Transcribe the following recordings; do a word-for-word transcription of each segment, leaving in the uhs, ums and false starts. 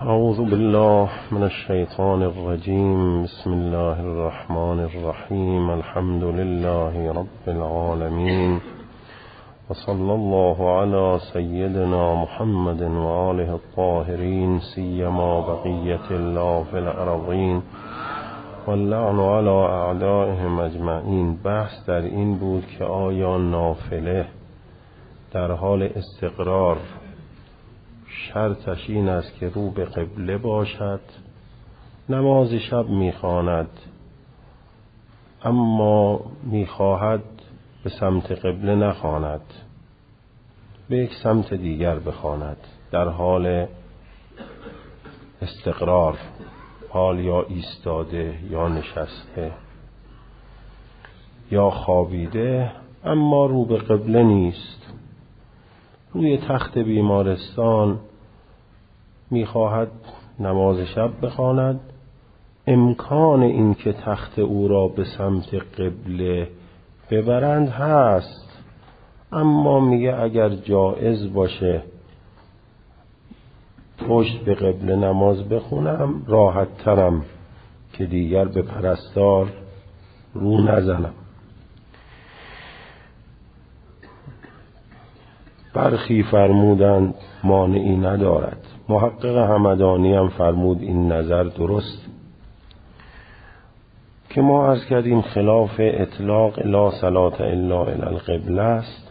اعوذ بالله من الشیطان الرجیم. بسم الله الرحمن الرحیم. الحمد لله رب العالمین و صلی الله علی سیدنا محمد و آله الطاهرین سیما بقیة الله فی الارضین واللعن علی اعدائهم اجمعین. بحث در این بود که آیا نافله در حال استقرار شرطش این است که رو به قبله باشد، نماز شب میخواند اما میخواهد به سمت قبله نخواند، به یک سمت دیگر بخواند در حال استقرار، حال یا ایستاده یا نشسته یا خوابیده، اما رو به قبله نیست، روی تخت بیمارستان میخواهد نماز شب بخواند. امکان این که تخت او را به سمت قبله ببرند هست، اما میگه اگر جایز باشه پشت به قبله نماز بخونم راحت ترم که دیگر به پرستار رو نزنم. برخی فرمودند مانعی ندارد. محقق همدانی هم فرمود این نظر درست که ما عرض کردیم خلاف اطلاق لا صلاة الا الی القبله است.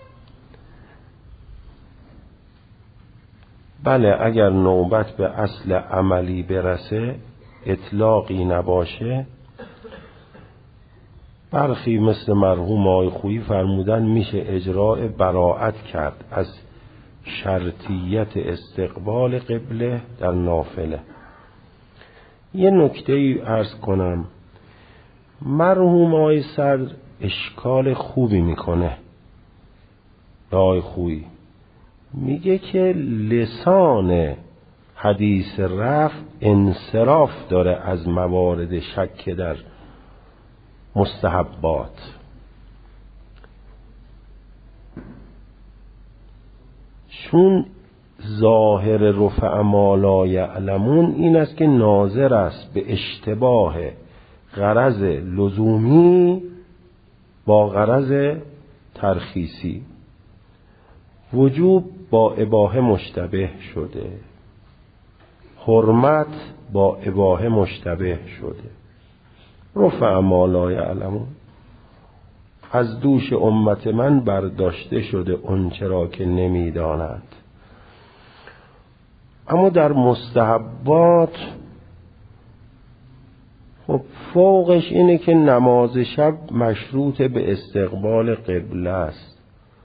بله اگر نوبت به اصل عملی برسه اطلاقی نباشه، برخی مثل مرحوم آقای خویی فرمودن میشه اجراء براءت کرد از شرطیت استقبال قبله در نافله. یه نکته ای عرض کنم، مرحوم آقای صدر اشکال خوبی میکنه به آقای خویی، میگه که لسان حدیث رفع انصراف داره از موارد شک در مستحبات. چون ظاهر رفع ما لا یعلمون این است که ناظر است به اشتباه غرض لزومی با غرض ترخیصی. وجوب با اباحه مشتبه شده، حرمت با اباحه مشتبه شده. رفع ما لا یعلمون، از دوش امت من برداشته شده اون چرا که نمیدانند. اما در مستحبات خب فوقش اینه که نماز شب مشروط به استقبال قبله است،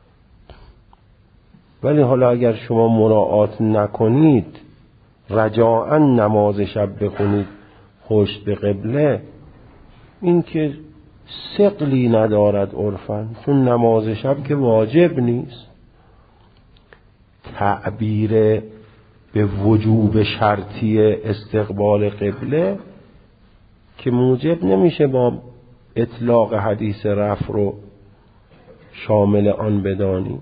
ولی حالا اگر شما مراعات نکنید رجاءً نماز شب بخونید پشت به قبله، این که ثقلی ندارد عرفاً، چون نماز شب که واجب نیست. تعبیر به وجوب شرطی استقبال قبله که موجب نمیشه با اطلاق حدیث رفع رو شامل آن بدانیم،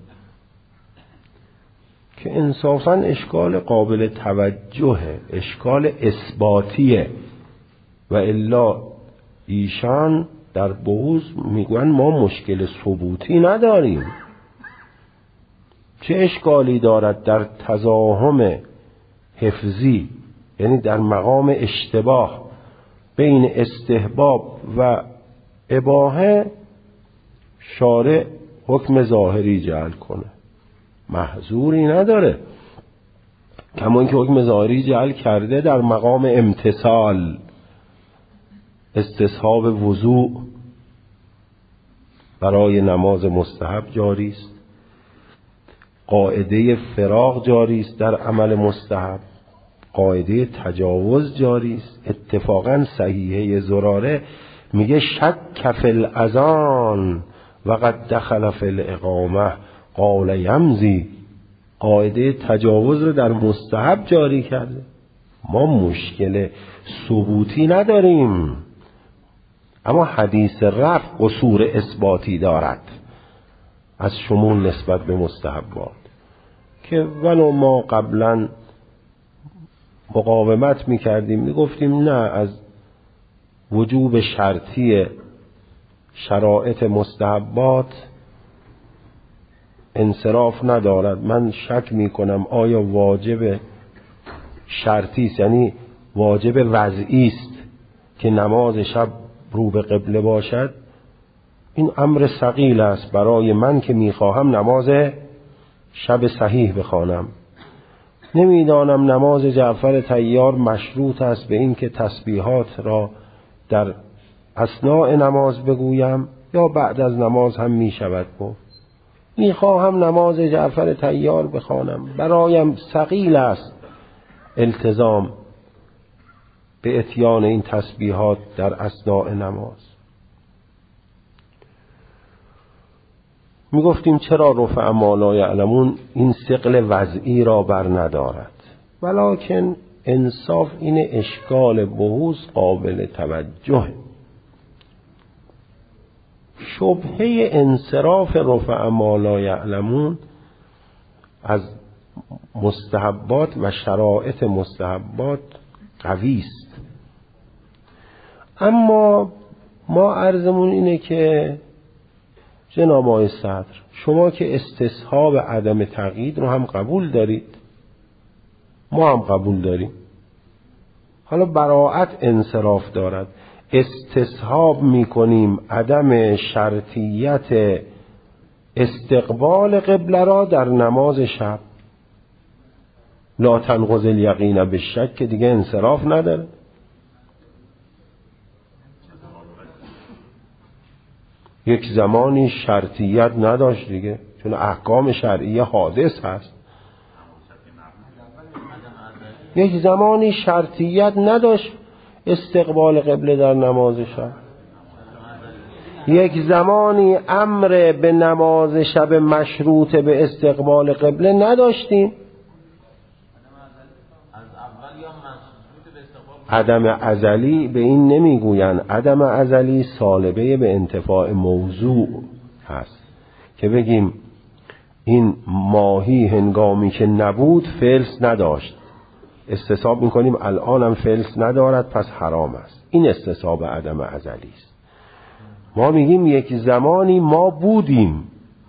که انصافاً اشکال قابل توجهه، اشکال اثباتیه. و الا ایشان در بحوث میگوین ما مشکل ثبوتی نداریم. چه اشکالی دارد در تزاحم حفظی، یعنی در مقام اشتباه بین استحباب و اباحه، شارع حکم ظاهری جعل کنه؟ محظوری نداره. کما اینکه حکم ظاهری جعل کرده در مقام امتثال، استصحاب وضوء برای نماز مستحب جاری است، قاعده فراغ جاری است در عمل مستحب، قاعده تجاوز جاری است. اتفاقا صحیحه زراره میگه شک فی الاذان و قد دخل فی الاقامه قال یمزی، قاعده تجاوز رو در مستحب جاری کرده. ما مشکل ثبوتی نداریم، اما حدیث رفع قصور اثباتی دارد از شمول نسبت به مستحبات، که ولو ما قبلا مقاومت میکردیم، میگفتیم نه، از وجوب شرطی شرایط مستحبات انصراف ندارد. من شک میکنم آیا واجب شرطی است، یعنی واجب وضعی است که نماز شب رو به قبله باشد؟ این امر ثقیل است برای من که میخواهم نماز شب صحیح بخوانم. نمیدانم نماز جعفر طیار مشروط است به این که تسبیحات را در اثناء نماز بگویم یا بعد از نماز هم میشود گفت. میخواهم نماز جعفر طیار بخوانم، برایم ثقیل است التزام به اتیان این تسبیحات در اثناء نماز. میگفتیم چرا رفع ما لا یعلمون این ثقل وضعی را بر ندارد، ولکن انصاف این اشکال بحوث قابل توجه. شبهه انصراف رفع ما لا یعلمون از مستحبات و شرایط مستحبات قوی است، اما ما عرضمون اینه که جناب آقای صدر، شما که استصحاب عدم تقیید رو هم قبول دارید، ما هم قبول داریم. حالا براءت انصراف دارد، استصحاب میکنیم عدم شرطیت استقبال قبله را در نماز شب. لا تنقض الیقین بالشک که دیگه انصراف نداره. یک زمانی شرطیت نداشت دیگه، چون احکام شرعیه حادث هست. یک زمانی شرطیت نداشت استقبال قبله در نماز شب. یک زمانی امر به نماز شب مشروط به استقبال قبله نداشتیم. عدم ازلی به این نمیگوین، عدم ازلی سالبه به انتفاع موضوع هست که بگیم این ماهی هنگامی که نبود فلس نداشت، استصحاب میکنیم الانم فلس ندارد پس حرام است. این استصحاب عدم ازلی است. ما میگیم یک زمانی ما بودیم،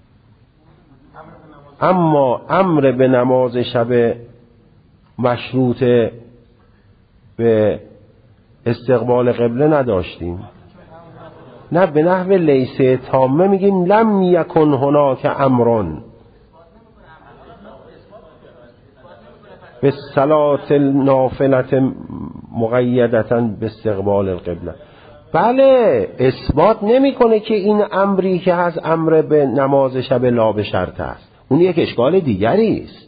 اما امر به نماز شب مشروط به استقبال قبله نداشتیم. نه به نحو لیسه تامه میگیم لم یکن هناک امرون به صلات نافلت مقیدتا به استقبال القبله. بله، اثبات نمیکنه که این امری که هست امر به نماز شب لا به شرط است، اون یک اشکال دیگری است.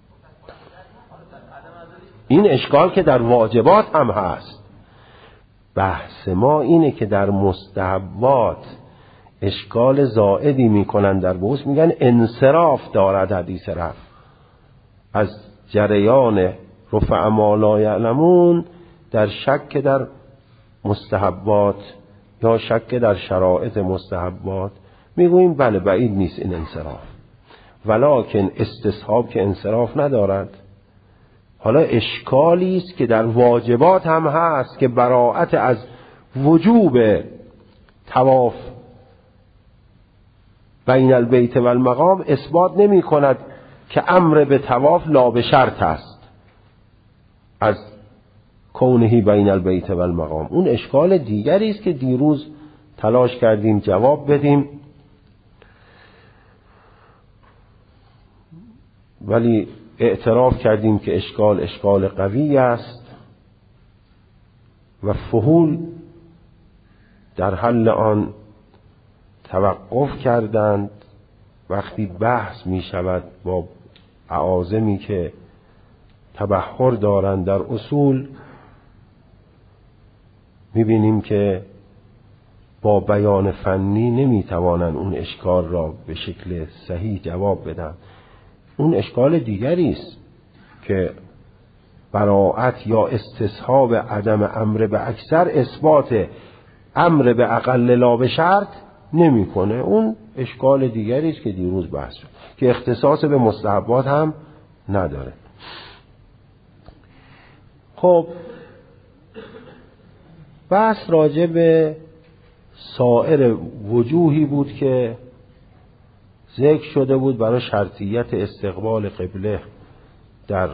این اشکال که در واجبات هم هست. بحث ما اینه که در مستحبات اشکال زائدی میکنن، در بحث میگن انصراف دارد حدیث رفع از جریان رفع ما لا یعلمون در شک در مستحبات یا شک در شرایط مستحبات. میگوییم بله بعید نیست این انصراف، ولکن استصحاب که انصراف ندارد. حالا اشکالی است که در واجبات هم هست که براءت از وجوب طواف بین البیت و المقام اثبات نمی کند که امر به طواف لا به شرط است از کونهی بین البیت و المقام. اون اشکال دیگری است که دیروز تلاش کردیم جواب بدیم، ولی اعتراف کردیم که اشکال اشکال قوی است و فحول در حل آن توقف کردند. وقتی بحث می شود با اعاظمی که تبحر دارند در اصول، می بینیم که با بیان فنی نمی توانند اون اشکال را به شکل صحیح جواب بدن. اون اشکال دیگری است که براءت یا استصحاب عدم امر به اکثر اثبات امر به اقل لا به شرط نمیکنه. اون اشکال دیگری است که دیروز بحث شد که اختصاص به مستحبات هم نداره. خب بحث راجع به سایر وجوهی بود که ذکر شده بود برای شرطیت استقبال قبله در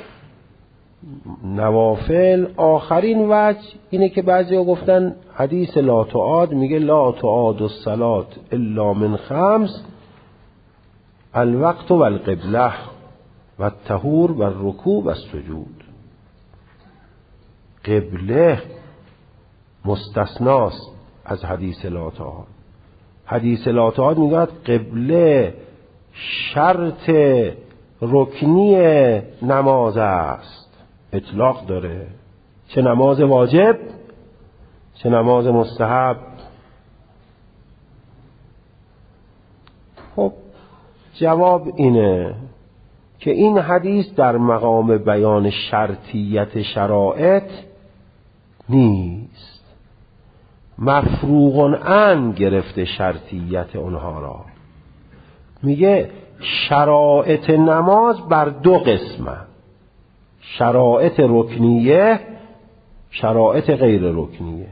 نوافل. آخرین وجه اینه که بعضیا گفتن حدیث لا تعاد میگه لا تعاد الصلاة الا من خمس الوقت و القبله و الطهور و الرکوع و السجود. قبله مستثناست از حدیث لا تعاد. حدیث لا تعاد میگه قبله شرط رکنی نماز است، اطلاق داره، چه نماز واجب چه نماز مستحب. خب جواب اینه که این حدیث در مقام بیان شرطیت شرائط نیست، مفروغ عن گرفته شرطیت اونها را. میگه شرائط نماز بر دو قسمه، شرائط رکنیه، شرائط غیر رکنیه.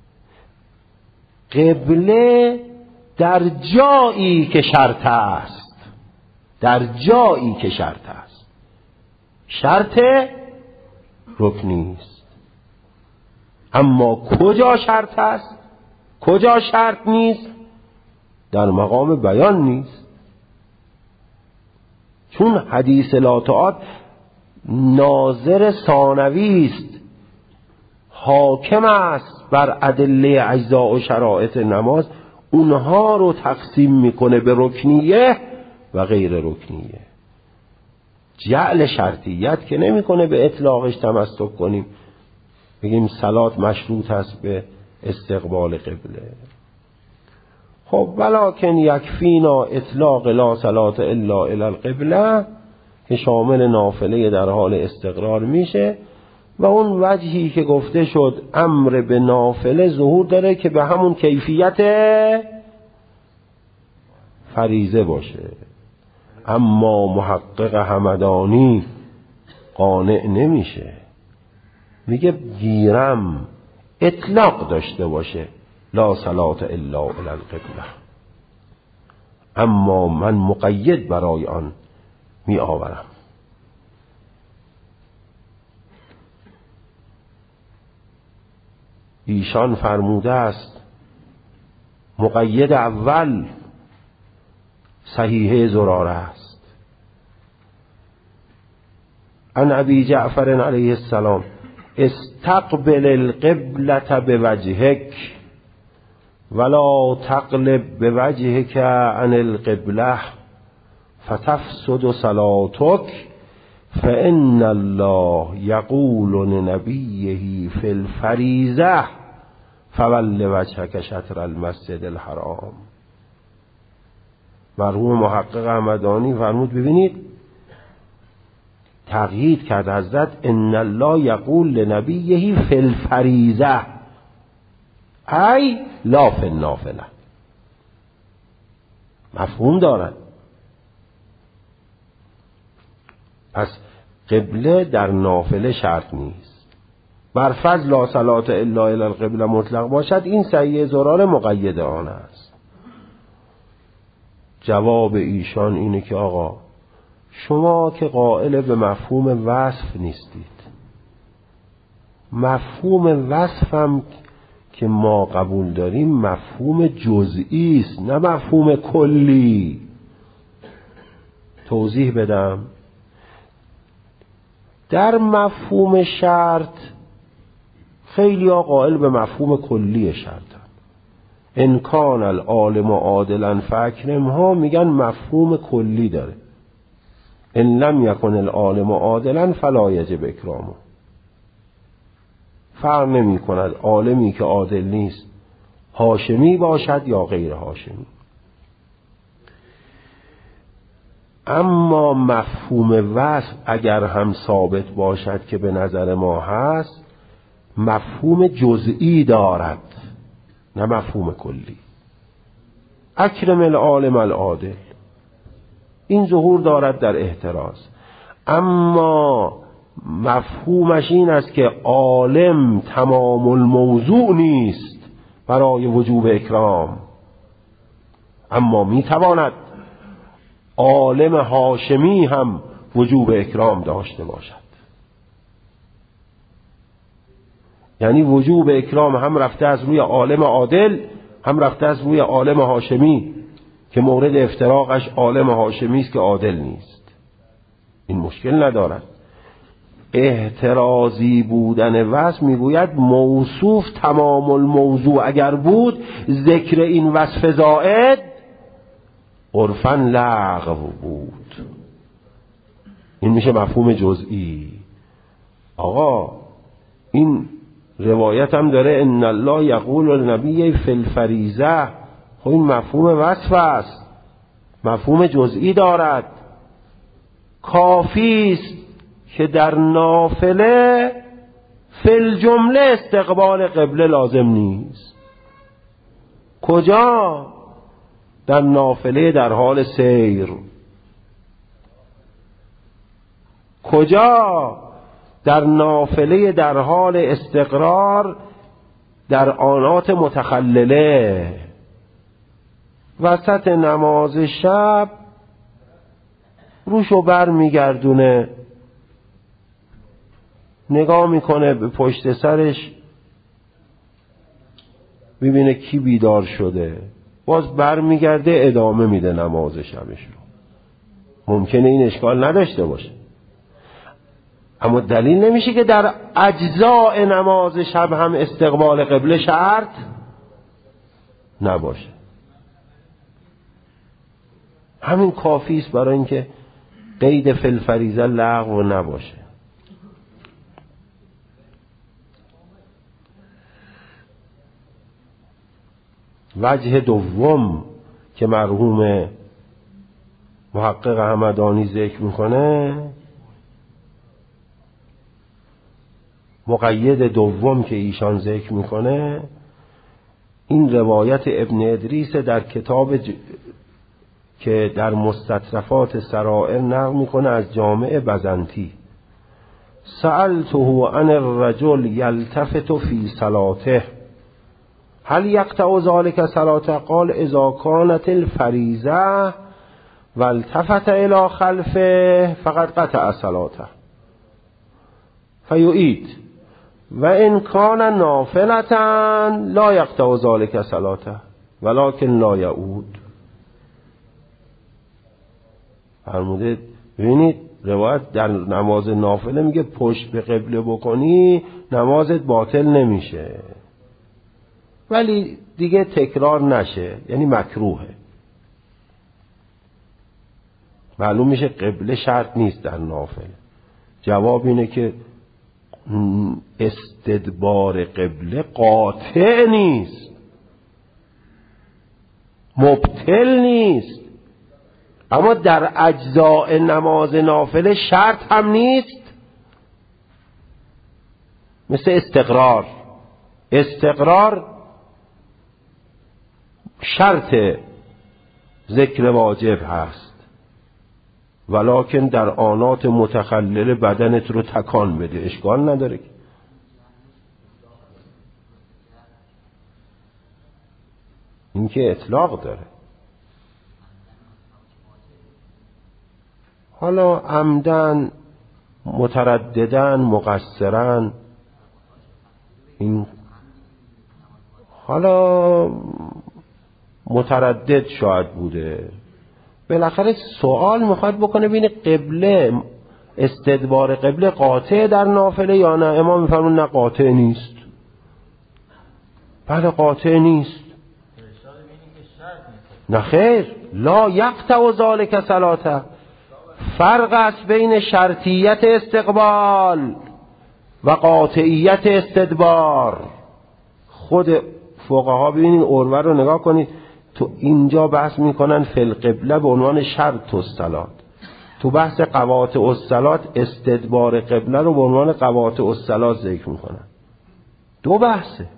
قبله در جایی که شرط است، در جایی که شرط است، شرط رکنی است. اما کجا شرط است کجا شرط نیست در مقام بیان نیست، چون حدیث لا تعاد ناظر ثانوی است، حاکم است بر ادله اجزاء و شرائط نماز، اونها رو تقسیم میکنه به رکنیه و غیر رکنیه. جعل شرطیت که نمیکنه به اطلاقش تمسک کنیم بگیم صلات مشروط است به استقبال قبله. خب ولکن یکفینا اطلاق لا صلات الا الی القبله که شامل نافله در حال استقرار میشه، و اون وجهی که گفته شد امر به نافله ظهور داره که به همون کیفیت فریضه باشه. اما محقق همدانی قانع نمیشه، میگه گیرم اطلاق داشته باشه لا صلات الا الی القبله، اما من مقید برای آن می آورم. ایشان فرموده است مقید اول صحیحه زراره است. عن ابی جعفر علیه السلام استقبل القبلة بوجهک ولا تقلب بوجهک عن القبله فتفسد صلاتک فإن الله یقول لنبیه فی الفریضة فول وجهک شطر المسجد الحرام. مرحوم محقق همدانی فرمود ببینید تقیید کرد حضرت ان الله یقول لنبیه فی الفریضة ای لا فی النافله. مفهوم دارد. پس قبله در نافله شرط نیست. بر فرض لا صلات الا الی القبله مطلق باشد این صحیح زراره مقید آن است. جواب ایشان اینه که آقا شما که قائل به مفهوم وصف نیستید، مفهوم وصف هم که ما قبول داریم مفهوم جزئی است نه مفهوم کلی. توضیح بدم. در مفهوم شرط خیلی ها قائل به مفهوم کلی شرطن. ان کان العالم عادلا فاکرمها میگن مفهوم کلی داره. ان لم یکن العالم عادلا فلا یجب اکرامه. فرق نمی کند عالمی که عادل نیست هاشمی باشد یا غیر هاشمی. اما مفهوم وصف اگر هم ثابت باشد که به نظر ما هست مفهوم جزئی دارد نه مفهوم کلی. اکرم العالم العادل این ظهور دارد در احتراز، اما مفهومش این است که عالم تمام الموضوع نیست برای وجوب اکرام، اما میتواند عالم هاشمی هم وجوب اکرام داشته باشد. یعنی وجوب اکرام هم رفته از روی عالم عادل، هم رفته از روی عالم هاشمی که مورد افتراقش عالم هاشمی است که عادل نیست. این مشکل ندارد. احترازی بودن وصف میگوید موصوف تمام الموضوع اگر بود، ذکر این وصف زائد عرفاً لغو بود. این میشه مفهوم جزئی. آقا این روایت هم داره ان الله یقول للنبی فی الفریضه، خب این مفهوم وصف است، مفهوم جزئی دارد. کافی است که در نافله فی الجمله استقبال قبله لازم نیست. کجا؟ در نافله در حال سیر. کجا؟ در نافله در حال استقرار در آنات متخلله. وسط نماز شب روشو بر میگردونه، نگاه میکنه به پشت سرش ببینه کی بیدار شده، باز بر میگرده ادامه میده نماز شبش رو. ممکنه این اشکال نداشته باشه، اما دلیل نمیشه که در اجزاء نماز شب هم استقبال قبله شرط نباشه. همین کافی است برای اینکه قید فی الفریضه لغو نباشه. وجه دوم که مرحوم محقق همدانی ذکر میکنه، مقید دوم که ایشان ذکر میکنه، این روایت ابن ادریس در کتاب ج... که در مستطرفات سرائر نقل میکنه از جامع بزنطی. سألته عن الرجل یلتفت فی صلاته هل یقطع ذلك صلاته؟ قال اذا كانت الفریضه والتفت الى خلفه فقد قطع صلاته فیعید و ان کان نافلة لا یقطع ذلك صلاته ولكن لا یعود. فرموده ببینید روایت در نماز نافله میگه پشت به قبله بکنی نمازت باطل نمیشه، ولی دیگه تکرار نشه، یعنی مکروهه. معلوم میشه قبله شرط نیست در نافله. جواب اینه که استدبار قبله قاطع نیست، مبطل نیست، اما در اجزاء نماز نافله شرط هم نیست. مثل استقرار، استقرار شرط ذکر واجب هست، ولکن در آنات متخلل بدنت رو تکان بده، اشکال نداره. این که اطلاق داره. حالا عمدن، مترددن، مقصرن، این حالا متردد شاید بوده، بالاخره سوال میخواد بکنه بین قبله، استدبار قبله قاطع در نافله یا نه. امام میفرمون نه قاطع نیست. بله قاطع نیست. نه خیر، لا یقطع ذلک صلاته. فرق است بین شرطیت استقبال و قاطعیت استدبار. خود فقها ببینید عروه رو نگاه کنید، تو اینجا بحث میکنن فی القبله به عنوان شرط الصلات، تو بحث قواطع الصلات استدبار قبله رو به عنوان قواطع الصلات ذکر میکنن. دو بحثه،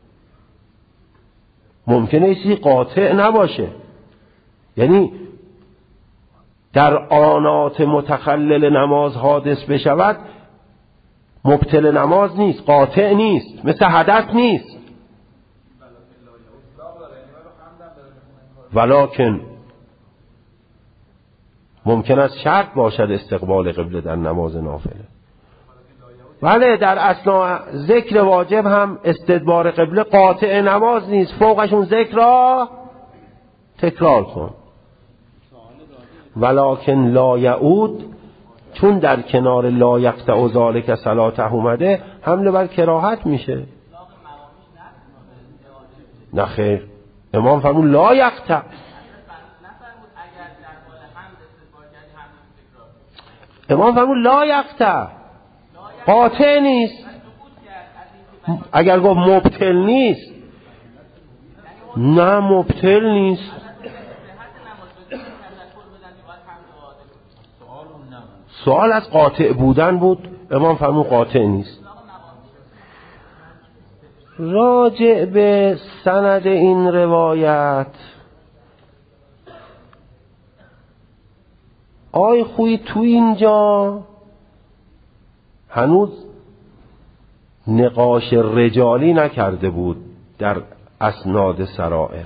ممکنه ایسی قاطع نباشه، یعنی در آنات متخلل نماز حادث بشود مبطل نماز نیست، قاطع نیست، مثل حدث نیست. ولکن ممکن است شرط باشد استقبال قبله در نماز نافله. بله در اثناء ذکر واجب هم استدبار قبله قاطع نماز نیست، فوقشون ذکر را تکرار کن. ولکن لا یعود، چون در کنار لا یقطع ذلک صلاته اومده حمله بر کراهت میشه. نه خیر، امام فرمود لا یقطع. امام فرمود لا یقطع، قاطع نیست. اگر گفت مبطل نیست، نه مبطل نیست. سوال از قاطع بودن بود، امام فرمود قاطع نیست. راجع به سند این روایت آی خوی تو اینجا هنوز نقاش رجالی نکرده بود در اسناد سرائر.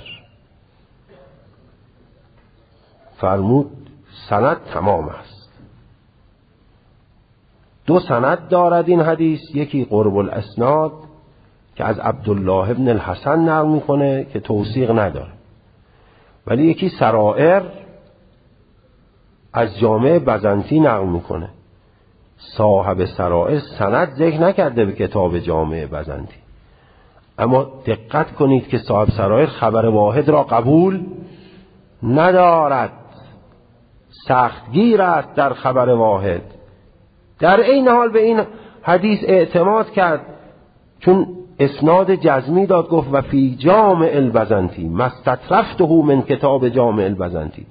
فرمود سند تمام است. دو سند دارد این حدیث، یکی قرب الاسناد که از عبدالله ابن الحسن نقل میکنه که توثیق نداره، ولی یکی سرائر از جامع بزنطی نقل میکنه. صاحب سرائر سند ذکر نکرده به کتاب جامع بزنطی، اما دقت کنید که صاحب سرائر خبر واحد را قبول ندارد، سختگیر است در خبر واحد. در این حال به این حدیث اعتماد کرد چون اسناد جزمی داد، گفت و فی جامع البزنطی مستطرفته من کتاب جامع البزنطی.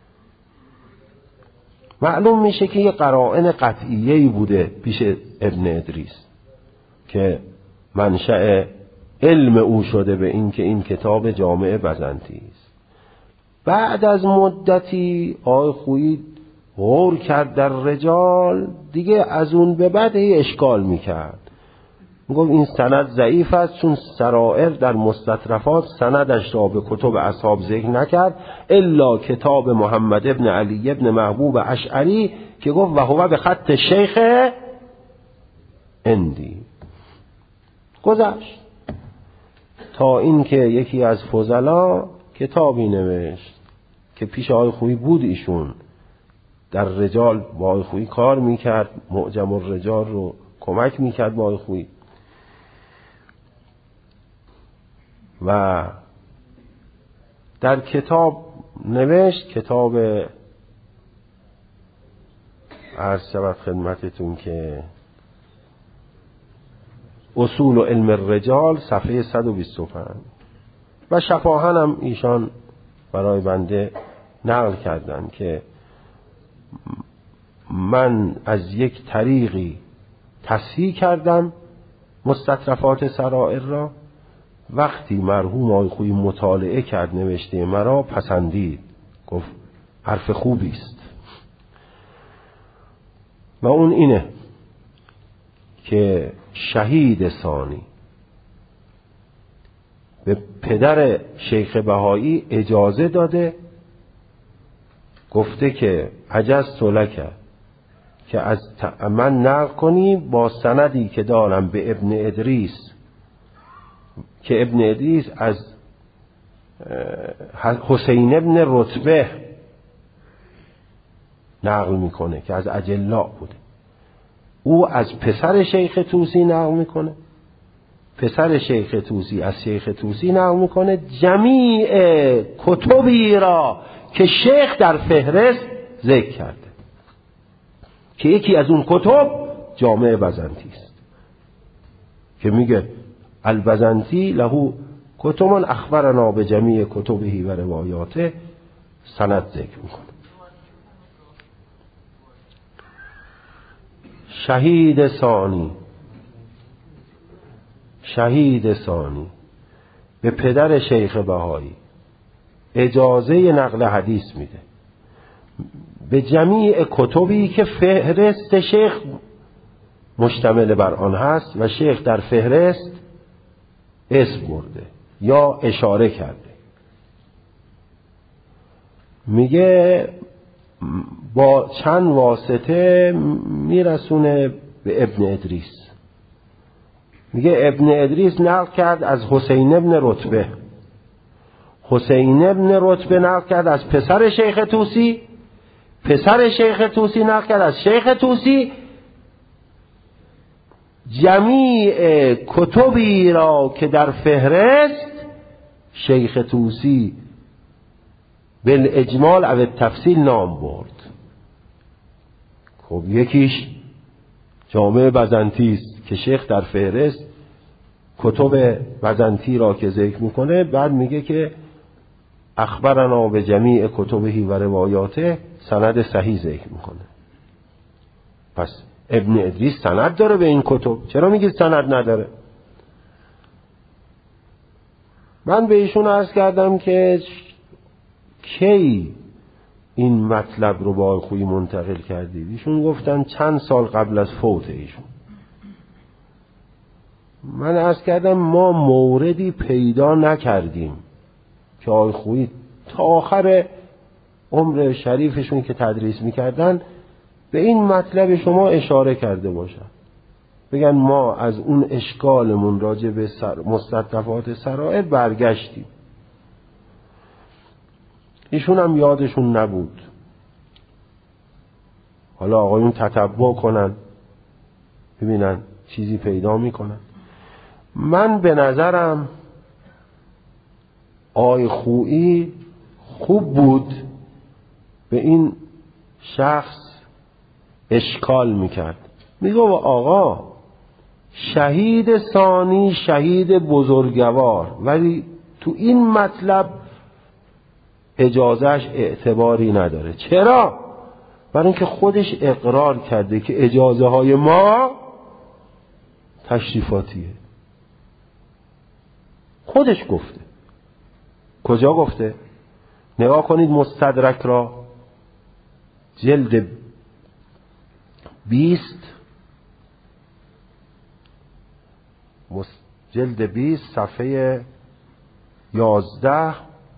معلوم میشه که یه قرائن قطعیه‌ای بوده پیش ابن ادریس که منشأ علم او شده به این که این کتاب جامع بزنطی است. بعد از مدتی آقای خویی غور کرد در رجال، دیگه از اون به بعد هی اشکال میکرد، میگفت این سند ضعیف است چون سرائر در مستطرفات سندش را به کتب اصحاب ذکر نکرد الا کتاب محمد ابن علی ابن محبوب اشعری که گفت و هو به خط شیخ اندی. گذشت تا اینکه یکی از فضلا کتابی نوشت که پیش آقای خویی بود، ایشون در رجال با آقای خویی کار میکرد، معجم الرجال رو کمک میکرد با آقای خویی، و در کتاب نوشت، کتاب عرض شود خدمتتون که اصول و علم الرجال صفحه صد و بیست و پنج، و شفاهن هم ایشان برای بنده نقل کردن که من از یک طریقی تصحیح کردم مستطرفات سرائر را، وقتی مرحوم آقای خویی مطالعه کرد نوشته مرا پسندید، گفت حرف خوبی است. و اون اینه که شهید ثانی به پدر شیخ بهایی اجازه داده، گفته که عجزت لک که از من نقل کنی با سندی که دارم به ابن ادریس، که ابن ادریس از حسین ابن رتبه نقل میکنه که از اجلا بوده، او از پسر شیخ طوسی نقل میکنه، پسر شیخ طوسی از شیخ طوسی نقل میکنه، جمیع کتبی را که شیخ در فهرست ذکر کرده که یکی از اون کتب جامع بزنطی است که میگه البزنطی له کتب اخبرنا به جمیع کتبه و روایاته، سند ذکر میکنه. شهید ثانی، شهید ثانی به پدر شیخ بهایی اجازه نقل حدیث میده به جمیع کتبی که فهرست شیخ مشتمل بر آن هست و شیخ در فهرست اسم برده یا اشاره کرده. میگه با چند واسطه میرسونه به ابن ادریس. میگه ابن ادریس نقل کرد از حسین ابن رتبه، حسین ابن رتبه نقل کرد از پسر شیخ طوسی، پسر شیخ طوسی نقل کرد از شیخ طوسی. جمیع کتبی را که در فهرست شیخ طوسی بالاجمال او التفصیل نام برد. خب یکیش جامع بزنطی است که شیخ در فهرست کتب بزنطی را که ذکر میکنه بعد میگه که اخبرنا به جمیع کتبهی و روایاته، سند صحیح ذکر میکنه. پس ابن ادریس سند داره به این کتب، چرا میگید سند نداره؟ من به ایشون عرض کردم که کی این مطلب رو با آقای خویی منتقل کردید؟ ایشون گفتن چند سال قبل از فوت ایشون. من عرض کردم ما موردی پیدا نکردیم که آقای خویی تا آخر عمر شریفشون که تدریس میکردن به این مطلب شما اشاره کرده باشن، بگن ما از اون اشکالمون راجع به مستطرفات سرائر برگشتیم. ایشون هم یادشون نبود. حالا آقایون تتبع کنن ببینن چیزی پیدا میکنن. من به نظرم آقای خویی خوب بود به این شخص اشکال میکرد. میگه آقا شهید ثانی شهید بزرگوار، ولی تو این مطلب اجازهش اعتباری نداره. چرا؟ برای اینکه خودش اقرار کرده که اجازه های ما تشریفاتیه. خودش گفته. کجا گفته؟ نگاه کنید مستدرک را، جلد بیست، جلد بیست صفحه یازده،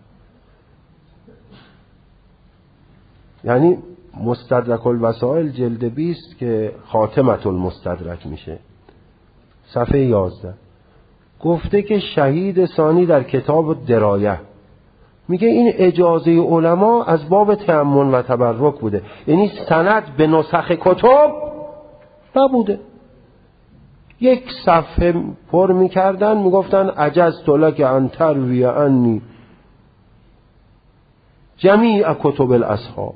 یعنی مستدرک الوسائل جلد بیست که خاتمت المستدرک میشه، صفحه یازده. گفته که شهید ثانی در کتاب درایه میگه این اجازه علما از باب تأمل و تبرک بوده، یعنی سند به نسخ کتب نبوده. یک صفحه پر میکردن میگفتن عجزت لک ان تروی عنی جمیع کتب الاصحاب.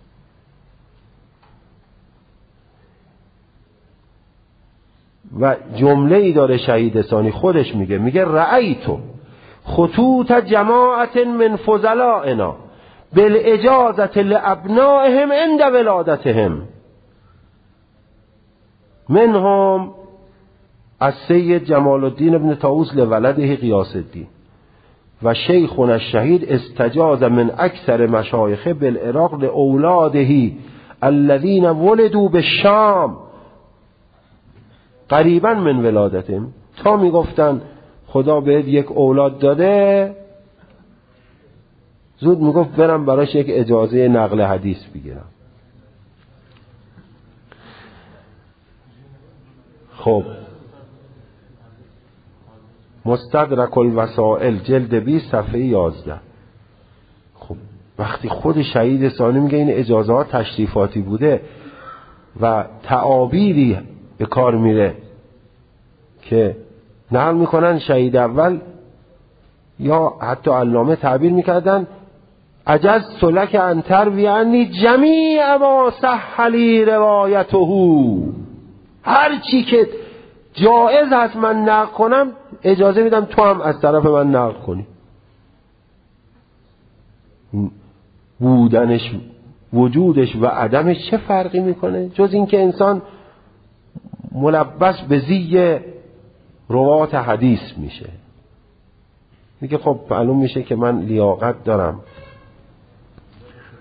و جمله ای داره شهید ثانی خودش میگه، میگه رأیتو خطوط جماعت من فضلائنا بالاجازت لابنائهم عند ولادتهم منهم السید جمال الدین ابن طاووس لولده غیاث الدین و شیخنا الشهید استجاز من اکثر مشایخه بالعراق لاولاده الذین ولدوا بالشام قریبا من ولادتهم. تا میگفتن خدا بهت یک اولاد داده، زود میگفت برم براش یک اجازه نقل حدیث بگیرم. خب مستدرک الوسائل جلد بیست صفحه یازده. خب وقتی خود شهید ثانی میگه این اجازه ها تشریفاتی بوده و تعابیری به کار میره که نقل میکنن شهید اول یا حتی علامه تعبیر میکردن عجزت لک ان تروی عنی جمیع ما صح لی روایته، هر چی که جایز هست من نقل کنم اجازه میدم تو هم از طرف من نقل کنی. بودنش وجودش و عدمش چه فرقی میکنه جز اینکه انسان ملبس به زی روات حدیث میشه. میگه خب معلوم میشه که من لیاقت دارم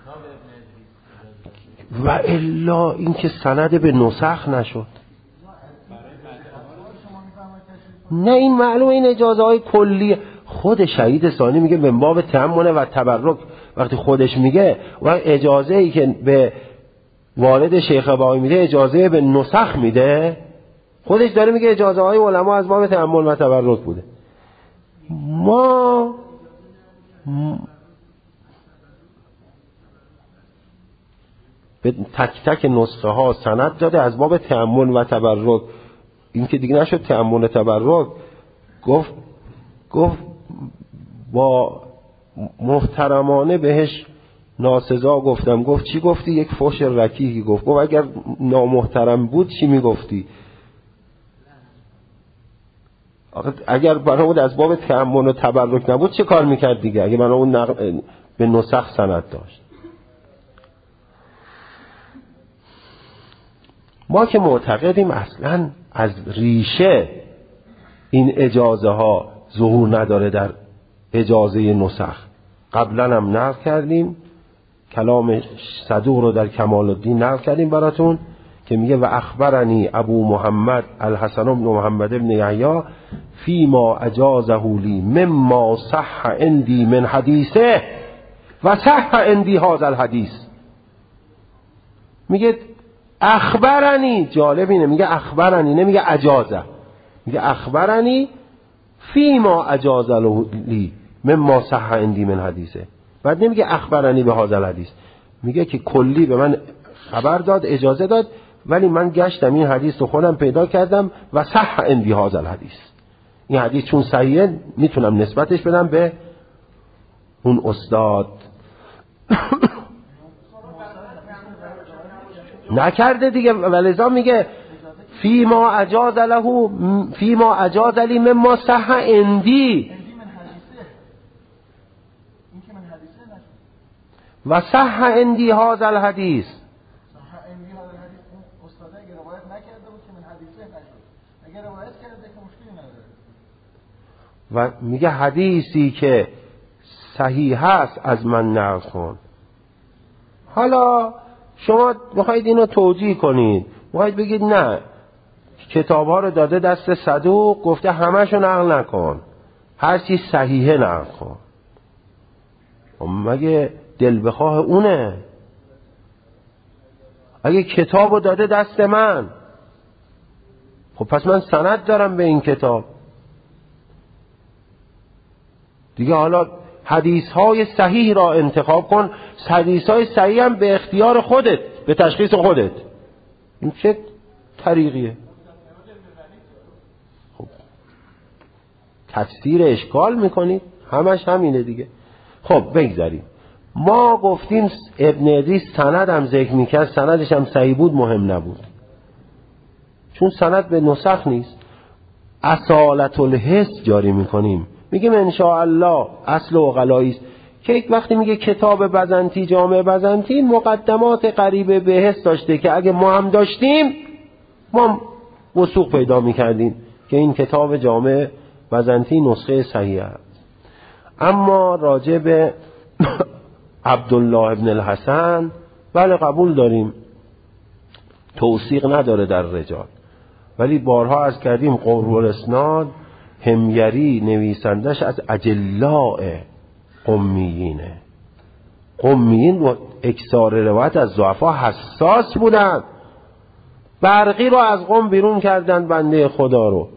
و الا اینکه سند به نسخ نشد. نه این معلومه این اجازه های کلی. خود شهید ثانی میگه من باب تأمن و تبرک. وقتی خودش میگه و اجازه ای که به والد شیخ بهایی میده اجازه به نسخ میده، خودش داره میگه اجازه های علما از باب تأمن و تبرک بوده. ما به تک تک نسخه ها سند داده از باب تأمن و تبرک. این که دیگه نشد تأمن و تبرک. گفت گفت با محترمانه بهش ناسزا گفتم. گفت چی گفتی؟ یک فحش رکیکی گفت. گفت اگر نامحترم بود چی میگفتی؟ اگر برای از باب تأمن و تبرک نبود چه کار میکرد دیگه؟ اگه برای اون نقل به نسخ سند داشت. ما که معتقدیم اصلا از ریشه این اجازه ها ظهور نداره در اجازه نسخ. قبلا هم نقل کردیم، کلام صدوق رو در کمال الدین نقل کردیم براتون که میگه و اخبرنی ابو محمد الحسن بن محمد بن یحیی فیما اجازه لی مما صح عندی من حدیثه و صح عندی هذا الحدیث. میگه اخبرنی، جالب اینه میگه اخبرنی، نمیگه اجازه، میگه اخبرنی فیما اجازه لی مما صح عندی من حدیثه. بعد نمیگه اخبرنی به هذا الحدیث، میگه که کلی به من خبر داد، اجازه داد، ولی من گشتم این حدیث رو خودم پیدا کردم و صح عندی هذا الحدیث. این حدیث چون صحیحه میتونم نسبتش بدم به اون استاد. نکرده دیگه، ولذا میگه فیما اجاز له فیما اجاز لی مما صح عندی و صح عندی هذا الحدیث. و میگه حدیثی که صحیح هست از من نقل کن. حالا شما میخواید اینو توجیه کنید، میخواید بگید نه کتاب ها رو داده دست صدوق، گفته همشو نقل نکن، هر چی صحیحه نقل کن. مگه دل بخواه اونه؟ اگه کتاب رو داده دست من، خب پس من سند دارم به این کتاب دیگه. حالا حدیث های صحیح را انتخاب کن. حدیث های صحیح هم به اختیار خودت، به تشخیص خودت. این چه طریقیه؟ خب تفسیر اشکال میکنید، همش همینه دیگه. خب بگذاریم. ما گفتیم ابن ادریس سند هم ذکر میکرد، سندش هم صحیح بود، مهم نبود چون سند به نسخ نیست. اصالت الحس جاری میکنیم، میگیم انشاءالله اصل عقلایی است که یک وقتی میگه کتاب بزنتی، جامع بزنتی، مقدمات قریبه به حس داشته که اگه ما هم داشتیم ما وثوق پیدا میکردیم که این کتاب جامع بزنتی نسخه صحیح است. اما راجع به عبدالله ابن الحسن بله قبول داریم، توثیق نداره در رجال، ولی بارها عرض کردیم قرب الاسناد همگری نویسندش از اجلاء قمیینه. قمیین و اکثار روایت از ضعفا حساس بودن. برقی رو از قم بیرون کردن، بنده خدا رو.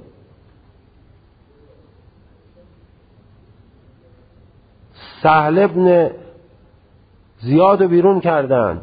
سهل ابن زیاد رو بیرون کردن،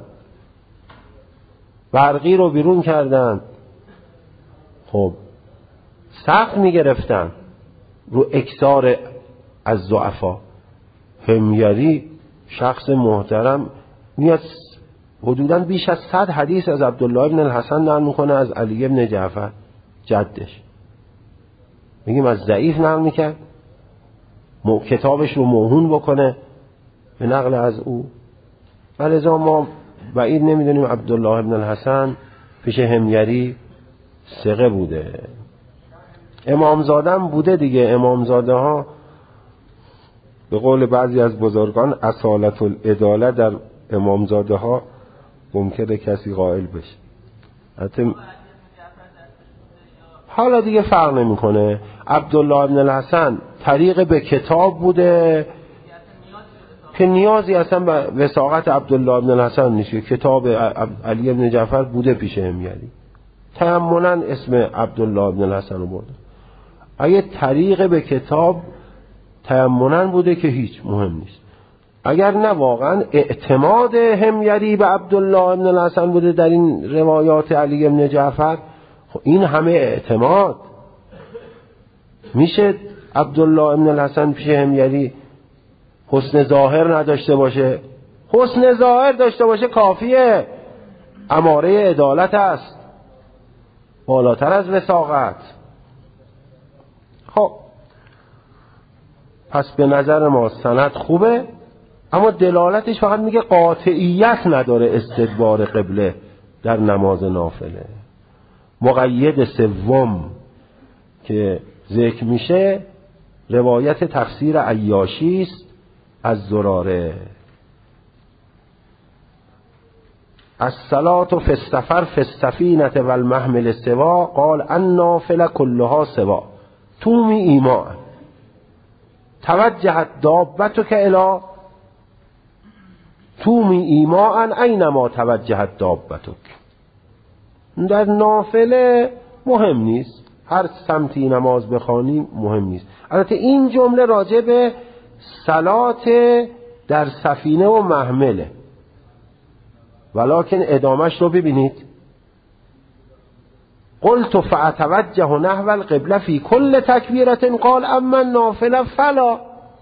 برقی رو بیرون کردن. خب سخت میگرفتن رو اکثار از ضعفا. همگری شخص محترم میاد حدوداً بیش از صد حدیث از عبدالله ابن الحسن نقل میکنه، از علی ابن جعفر جدش. میگیم از ضعیف نقل میکرد، کتابش رو موهون بکنه به نقل از او. ولذا ما بعید نمیدونیم عبدالله ابن الحسن پیش همگری ثقه بوده. امامزاده هم بوده دیگه. امامزاده ها به قول بعضی از بزرگان اصالت العداله در امامزاده ها ممکنه کسی قائل بشه. حتی حالا دیگه فرق نمیکنه عبدالله ابن الحسن طریق به کتاب بوده که نیازی اصلا به وثاقت عبدالله ابن الحسن نیست، کتاب علی ابن جعفر بوده پیش همیری، تأمنا اسم عبدالله ابن الحسن رو برده. اگه طریق به کتاب تأمنا بوده که هیچ مهم نیست. اگر نه واقعا اعتماد همیری به عبدالله ابن الحسن بوده در این روایات علی ابن جعفر، خب این همه اعتماد میشه عبدالله ابن الحسن پیش همیری حسن ظاهر نداشته باشه؟ حسن ظاهر داشته باشه کافیه، اماره عدالت است، بالاتر از وثاقت. خب پس به نظر ما سند خوبه، اما دلالتش فقط میگه قاطعیت نداره استدبار قبله در نماز نافله. مقید سوم که ذکر میشه روایت تفسیر عیاشی است از زراره. الصلاة فی السفر فی السفینة و المحمل سوا قال النافله كلها سوا تومی ایمان توجهت دابتک الی تومی ایمان اینما توجهت دابتک. در نافله مهم نیست، هر سمتی نماز بخوانی مهم نیست. البته این جمله راجع به صلات در سفینه و محمله، ولکن ادامش رو ببینید. قلت فاتوجه نحو القبله فی کل تکبیره قال اما النافله فلا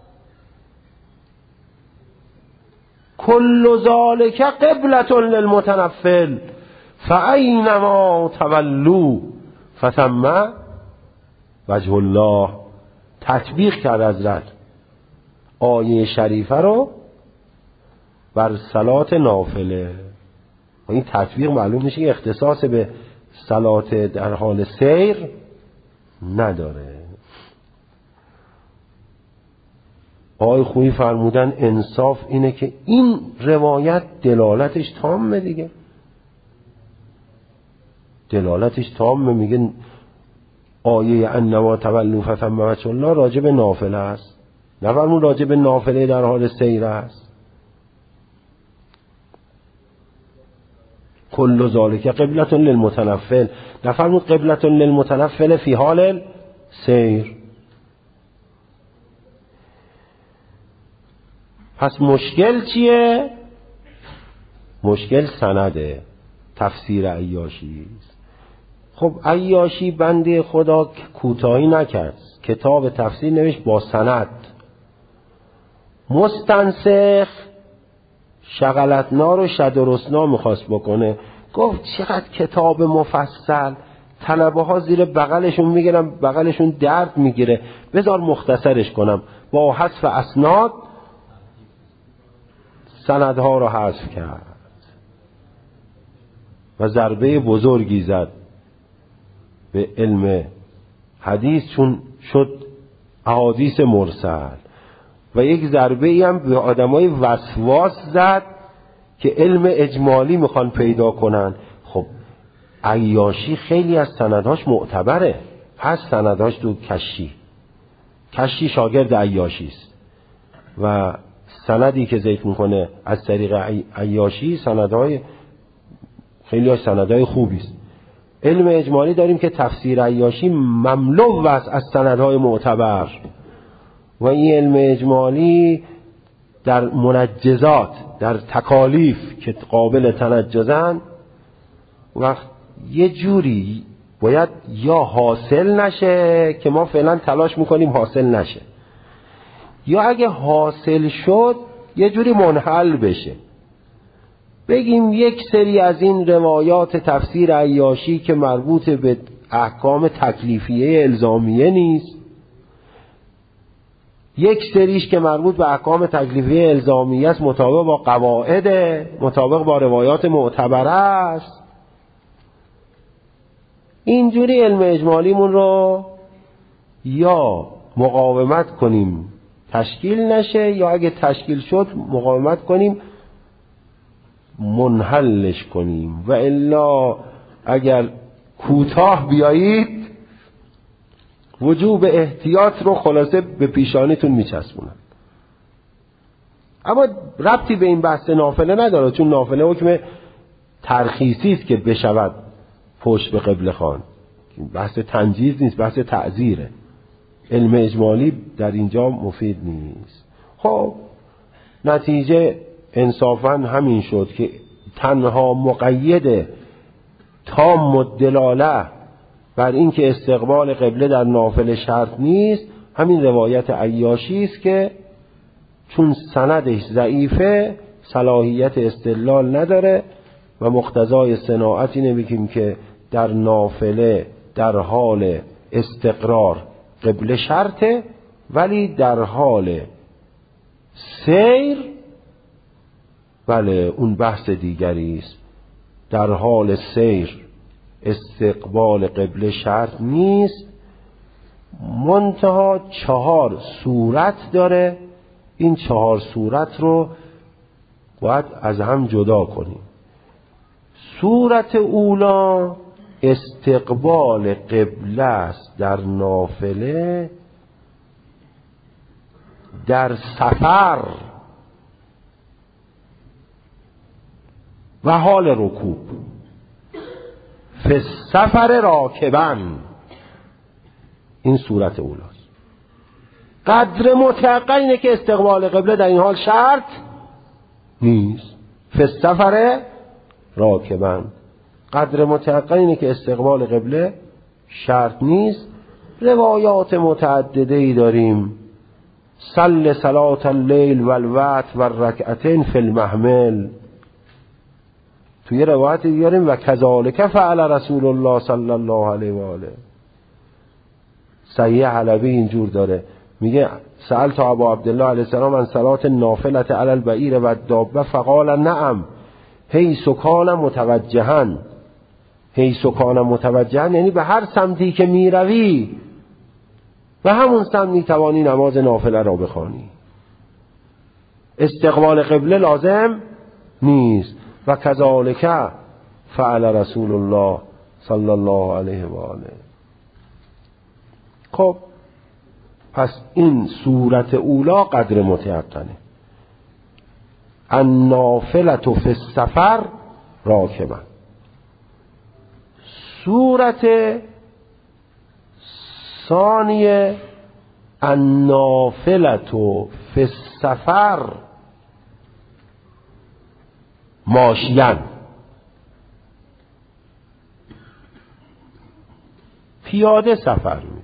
کل ذالک قبلة للمتنفل فاینما تولوا فثم وجه الله. تطبیق کرد حضرت آیه شریفه رو بر صلات نافله. این تطبیق معلوم میشه که اختصاص به صلات در حال سیر نداره. آقای خویی فرمودن انصاف اینه که این روایت دلالتش تامه دیگه، دلالتش تامه. میگه آیه انما تولوا فثم وجه الله راجع به نافله است، نفرمون راجع به نافله در حال سیر است. کل ذالک قبلة للمتنفل، نفرمون قبلة للمتنفل فی حال سیر. پس مشکل چیه؟ مشکل سنده، تفسیر عیاشی است. خب عیاشی بنده خدا کوتاهی نکرد، کتاب تفسیر نوشت با سند. مستنسخ شغلتنا رو شد و رسنا میخواست بکنه، گفت چقدر کتاب مفصل، طلبه ها زیر بغلشون میگیرن، بغلشون درد میگیره، بذار مختصرش کنم. با حذف اسناد سندها رو حذف کرد و ضربه بزرگی زد به علم حدیث، چون شد احادیث مرسل. و یک ضربه ای هم به آدمای وسواس زد که علم اجمالی میخوان پیدا کنن. خب عیاشی خیلی از سندهاش معتبره، هست سندهاش تو کشی، کشی شاگرد عیاشی است و سندی که ذکر میکنه از طریق عیاشی سندهای خیلی از سندهای خوبی است. علم اجمالی داریم که تفسیر عیاشی مملو است از سندهای معتبر و این علم اجمالی در منجزات، در تکالیف که قابل تنجزن، وقت یه جوری باید یا حاصل نشه که ما فعلا تلاش میکنیم حاصل نشه، یا اگه حاصل شد یه جوری منحل بشه. بگیم یک سری از این روایات تفسیر عیاشی که مربوط به احکام تکلیفیه الزامیه نیست، یک سریش که مربوط به احکام تکلیفیه الزامیه است، مطابق با قواعد، مطابق با روایات معتبره است. اینجوری علم اجمالیمون رو یا مقاومت کنیم تشکیل نشه، یا اگه تشکیل شد مقاومت کنیم منحلش کنیم. و الا اگر کوتاه بیایید وجوب احتیاط رو خلاصه به پیشانیتون میچسبونن. اما ربطی به این بحث نافله نداره، چون نافله حکم ترخیصی است که بشود پشت به قبله خوان. بحث تنجیز نیست، بحث تعزیره. علم اجمالی در اینجا مفید نیست. خب نتیجه انصافاً همین شد که تنها مقید تام الدلاله بر این که استقبال قبله در نافله شرط نیست همین روایت عیاشی است که چون سندش ضعیفه صلاحیت استدلال نداره و مقتضای صناعت اینه بگیم که در نافله در حال استقرار قبله شرطه، ولی در حال سیر بله اون بحث دیگری است. در حال سیر استقبال قبله شرط نیست، منتها چهار صورت داره. این چهار صورت رو باید از هم جدا کنیم. صورت اولا استقبال قبله است در نافله در سفر و حال رکوب. فی سفر راکبن، این صورت اولاست. قدر متحقق اینه که استقبال قبله در این حال شرط نیست. فی سفر راکبن، قدر متحقق اینه که استقبال قبله شرط نیست. روایات متعدده ای داریم. صل صلاة اللیل و الوتر و الرکعتین فی المحمل. توی روایت دیاریم و کذالک فعل رسول الله صلی الله علیه و آله. صحیح حلبی اینجور داره، میگه سألت ابا عبدالله علیه السلام عن صلاة النافلة علی البعیر و الدابه فقال نعم حیث کان متوجها. حیث کان متوجها یعنی به هر سمتی که میروی و همون سمت میتوانی نماز نافله را بخوانی. استقبال قبله لازم نیست. و کذالک فعل رسول الله صلی الله علیه و آله. خب پس این صورت اولا قدر متیقنه. النافلة فی السفر راکبا. صورت ثانیه النافلة فی السفر ماشیان، پیاده سفر می.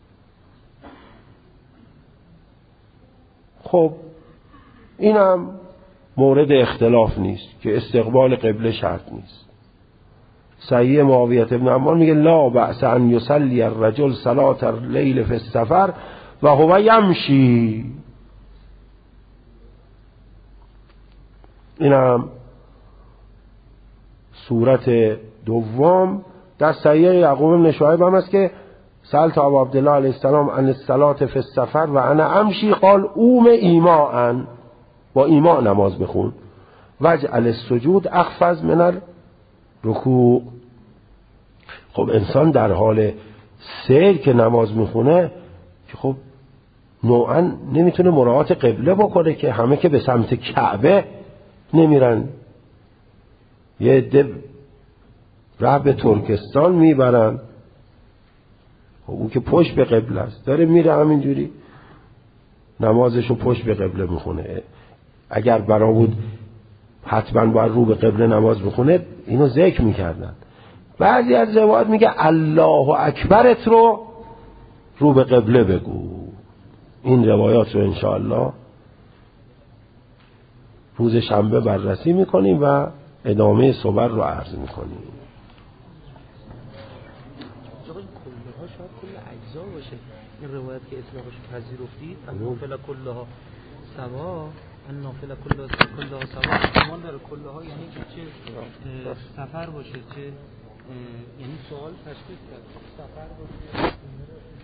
خب اینم مورد اختلاف نیست که استقبال قبله شرط نیست. صحیح معاویه ابن عمار میگه لا بأس ان یصلی الرجل صلاة اللیل فی السفر و هو یمشی. اینم صورت دوم در صحیح یعقوب بن شعیب هم است که سألت ابا عبدالله علیه السلام عن الصلاة فی السفر و انا امشی قال اوم ایماء، با ایماء نماز بخون. واجعل السجود اخفض من الرکوع. خب انسان در حال سیر که نماز میخونه که خب نوعا نمیتونه مراعات قبله بکنه که همه که به سمت کعبه نمیرن. یه عده راه به ترکستان میبرن، خب اون که پشت به قبله است داره میره همینجوری نمازشو پشت به قبله میخونه. اگر برا بود حتما باید رو به قبله نماز بخونه اینو ذکر میکردن. بعضی از روایات میگه الله اکبرت رو رو به قبله بگو. این روایات رو انشاءالله روز شنبه بررسی میکنیم و ادامه صحبت رو عرض میکنیم. اجزا باشه این روایت که اطلاقش پذیرفتید النافله کلها سوا، النافله کلها کلها سوا احتمال داره کلها یعنی چه سفر باشه چه یعنی سوال تشکیل کرد سفر باشه